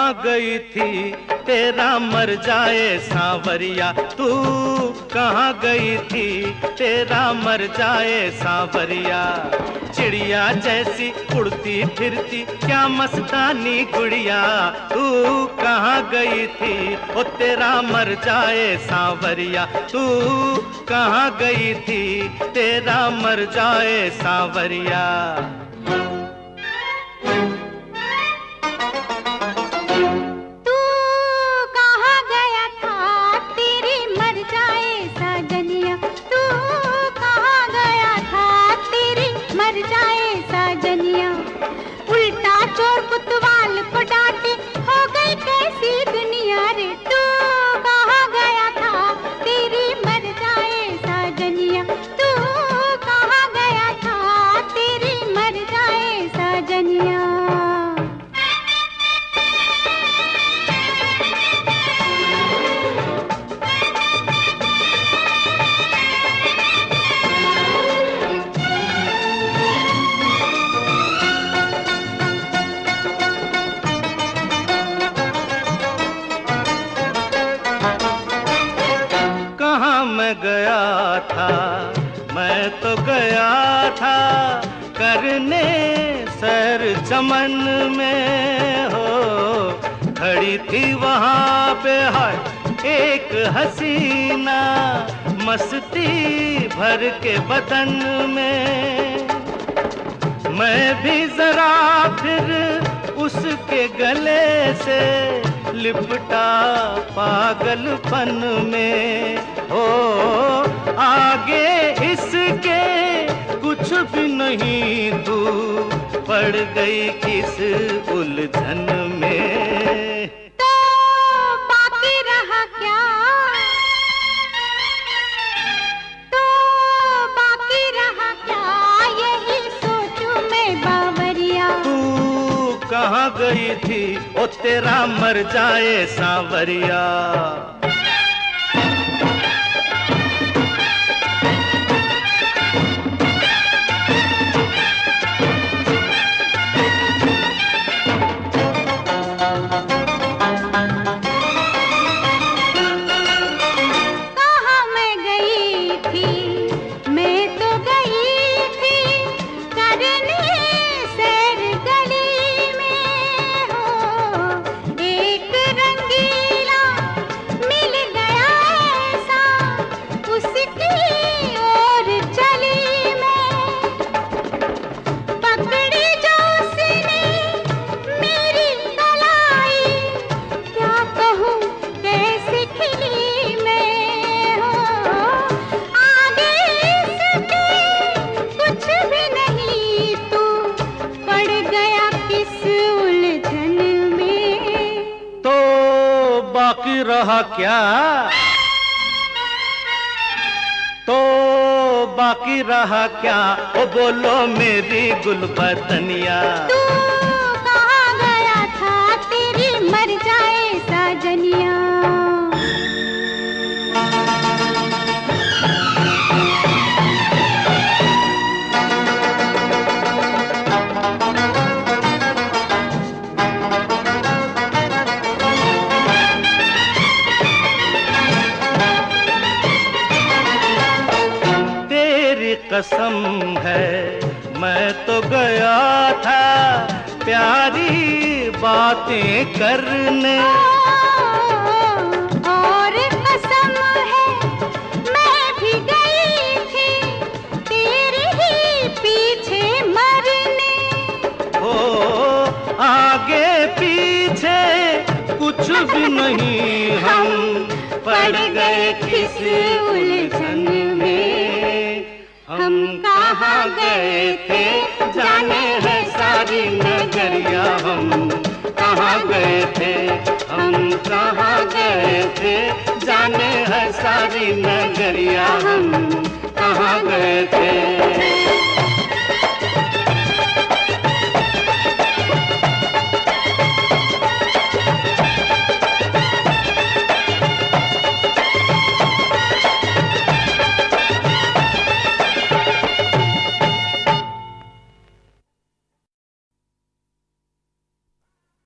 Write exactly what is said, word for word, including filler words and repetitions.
कहाँ गई थी तेरा मर जाए सांवरिया, तू कहाँ गई थी तेरा मर जाए सांवरिया। चिड़िया जैसी उड़ती फिरती क्या मस्तानी गुड़िया, तू कहाँ गई थी ओ तेरा मर जाए सांवरिया, तू कहाँ गई थी तेरा मर जाए सांवरिया। उल्टा चोर कुतवाल को डांटे, हो गई कैसी दुनिया रे। तू कहाँ गया था तेरी मर जाए साजनिया, तू कहाँ गया था तेरी मर जाए साजनिया। मैं गया था, मैं तो गया था करने सैर चमन में हो। खड़ी थी वहाँ पे हाय एक हसीना, मस्ती भर के बदन में। मैं भी जरा फिर उसके गले से लिपटा पागलपन में हो। आगे इसके कुछ भी नहीं, तू पड़ गई किस उलझन में। तो बाकी रहा क्या, तो बाकी रहा क्या यही सोचूं मैं बावरिया। तू कहाँ गई थी ओ तेरा मर जाए सांवरिया। बाकी रहा क्या, तो बाकी रहा क्या ओ बोलो मेरी गुलबदनिया। तू कहाँ गया था तेरी मर जाए साजनिया। कसम है मैं तो गया था प्यारी बातें करने, और कसम है मैं भी गई थी तेरे ही पीछे मरने। ओ आगे पीछे कुछ भी नहीं, हम पड़ गए किस उलझन में। हम कहाँ गए थे जाने है सारी नगरिया, हम कहाँ गए थे, हम कहाँ गए थे जाने है सारी नगरिया, हम कहाँ गए थे।